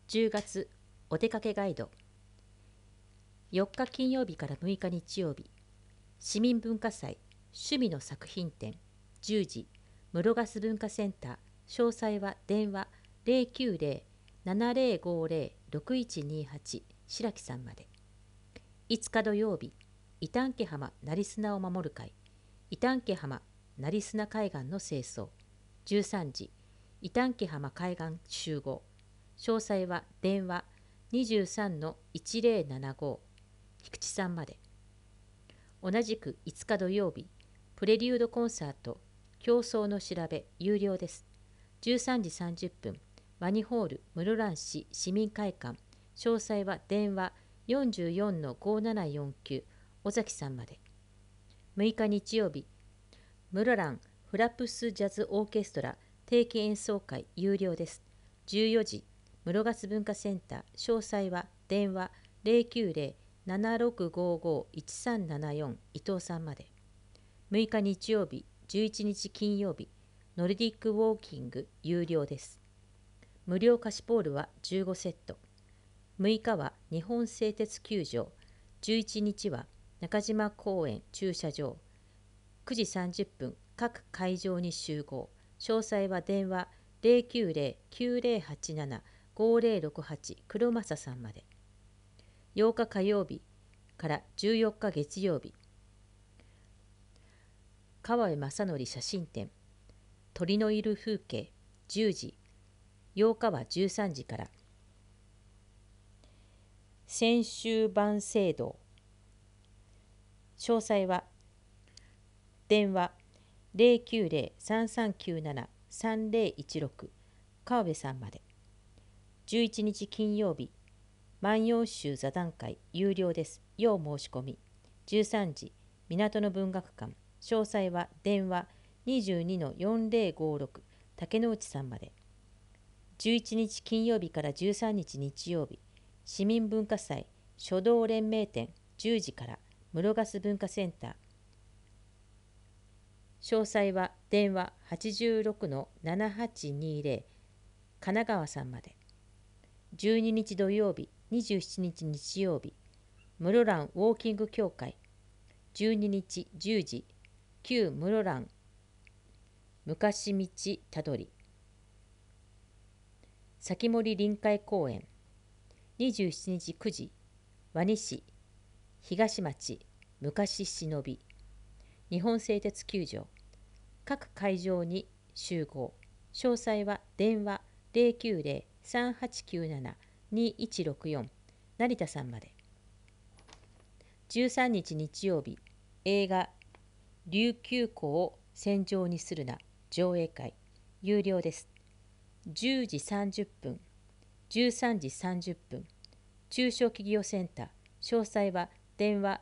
10月お出かけガイド。4日金曜日から6日日曜日、市民文化祭趣味の作品展10時、室ガス文化センター。詳細は電話090-7050-6128白木さんまで。5日土曜日、伊丹家浜成砂を守る会、伊丹家浜成砂海岸の清掃13時、伊丹家浜海岸集合。詳細は電話23-1075菊池さんまで。同じく5日土曜日、プレリュードコンサート競争の調べ有料です。13時30分、ワニホール室蘭市市民会館。詳細は電話44-5749尾崎さんまで。6日日曜日、室蘭フラプスジャズオーケストラ定期演奏会有料です。14時、室ガス文化センター。詳細は電話090-7655-1374伊藤さんまで。6日日曜日、11日金曜日、ノルディックウォーキング有料です。無料貸しポールは15セット。6日は日本製鉄球場。11日は中島公園駐車場。9時30分、各会場に集合。詳細は電話090-9087-5068黒正さんまで。8日火曜日から14日月曜日、川辺正則写真展鳥のいる風景10時、8日は13時から千秋晩聖堂。詳細は電話090-3397-3016川辺さんまで。11日金曜日、万葉集座談会有料です。要申し込み。13時、港の文学館。詳細は電話22-4056竹之内さんまで。11日金曜日から13日日曜日、市民文化祭書道連盟展10時から室ガス文化センター。詳細は電話86-7820神奈川さんまで。12日土曜日、27日日曜日、室蘭ウォーキング協会。12日10時、旧室蘭昔道たどり先森臨海公園。27日9時、和西市東町昔忍び日本製鉄球場。各会場に集合。詳細は電話090-3897-2164成田さんまで。13日日曜日、映画琉球湖を戦場にするな上映会有料です。10時30分、13時30分、中小企業センター。詳細は電話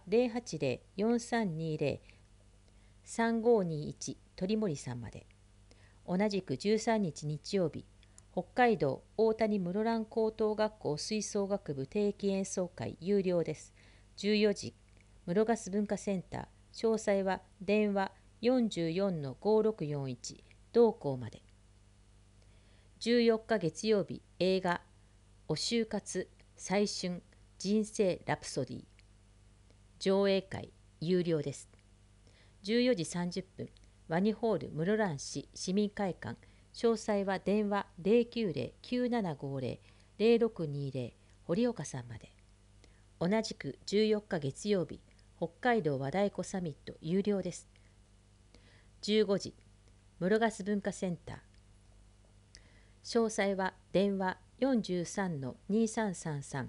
080-4320-3521鳥森さんまで。同じく13日日曜日、北海道大谷室蘭高等学校吹奏楽部定期演奏会有料です。14時、室ガス文化センター。詳細は電話44-5641同行まで。14日月曜日、映画お就活再春人生ラプソディ上映会有料です。14時30分、ワニホール室蘭市市民会館。詳細は電話090-9750-0620堀岡さんまで。同じく14日月曜日、北海道和太鼓サミット有料です。15時、室ガス文化センター。詳細は電話43-2333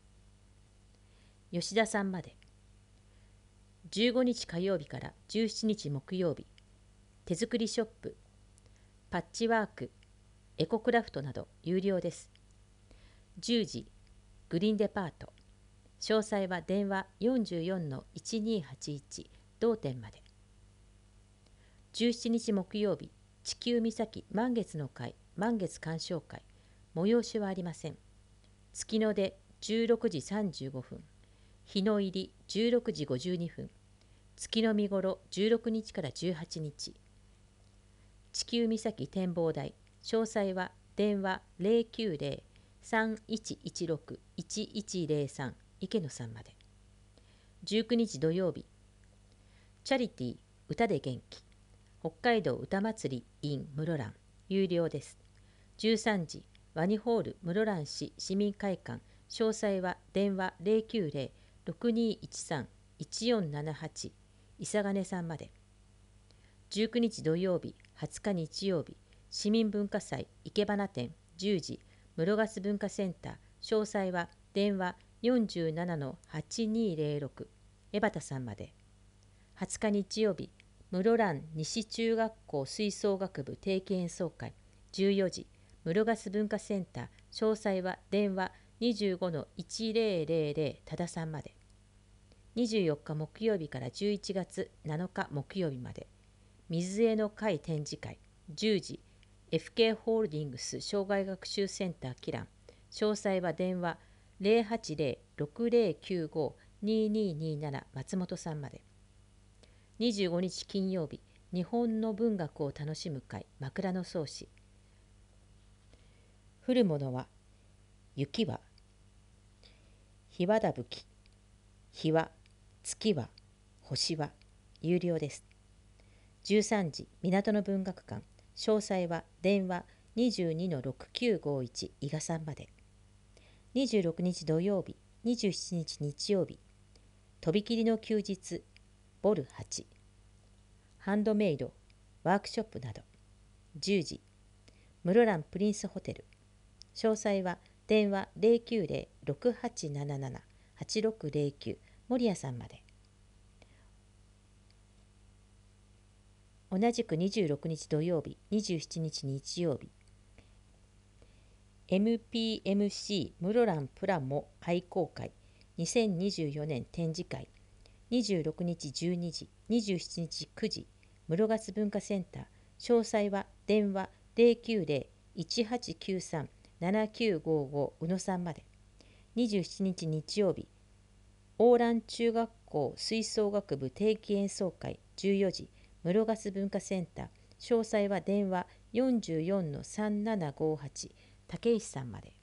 吉田さんまで。15日火曜日から17日木曜日、手作りショップパッチワークエコクラフトなど有料です。10時、グリーンデパート。詳細は電話44-1281同店まで。17日木曜日、地球岬満月の会満月鑑賞会。催しはありません。月の出16時35分、日の入り16時52分、月の見頃16日から18日。地球岬展望台。詳細は電話 3116-1103池野さんまで。19日土曜日、チャリティー歌で元気北海道歌祭り in 室蘭有料です。13時、ワニホール室蘭市市民会館、詳細は電話090-6213-1478伊佐金さんまで。19日土曜日、20日日曜日、市民文化祭生け花展10時、室ガス文化センター、詳細は電話47-8206江端さんまで。20日日曜日、室蘭西中学校吹奏楽部定期演奏会14時、室ガス文化センター、詳細は電話25-1000多田さんまで。24日木曜日から11月7日木曜日まで、水江の会展示会10時、FK ホールディングス障害学習センターキラン、詳細は電話080-6095-2227松本さんまで。25日金曜日、日本の文学を楽しむ会枕草子。降るものは雪は日はだぶき、日は月は星は有料です。13時、港の文学館、詳細は電話22-6951伊賀さんまで。26日土曜日、27日日曜日、とびきりの休日ボル8、ハンドメイドワークショップなど10時、室蘭プリンスホテル、詳細は電話090-6877-8609守屋さんまで。同じく26日土曜日、27日日曜日、MPMC 室蘭プラモ愛好会2024年展示会26日12時、27日9時、室ガス文化センター、詳細は電話090-1893-7955宇野さんまで。27日日曜日、大蘭中学校吹奏楽部定期演奏会14時、室ガス文化センター、詳細は電話44-3758竹石さんまで。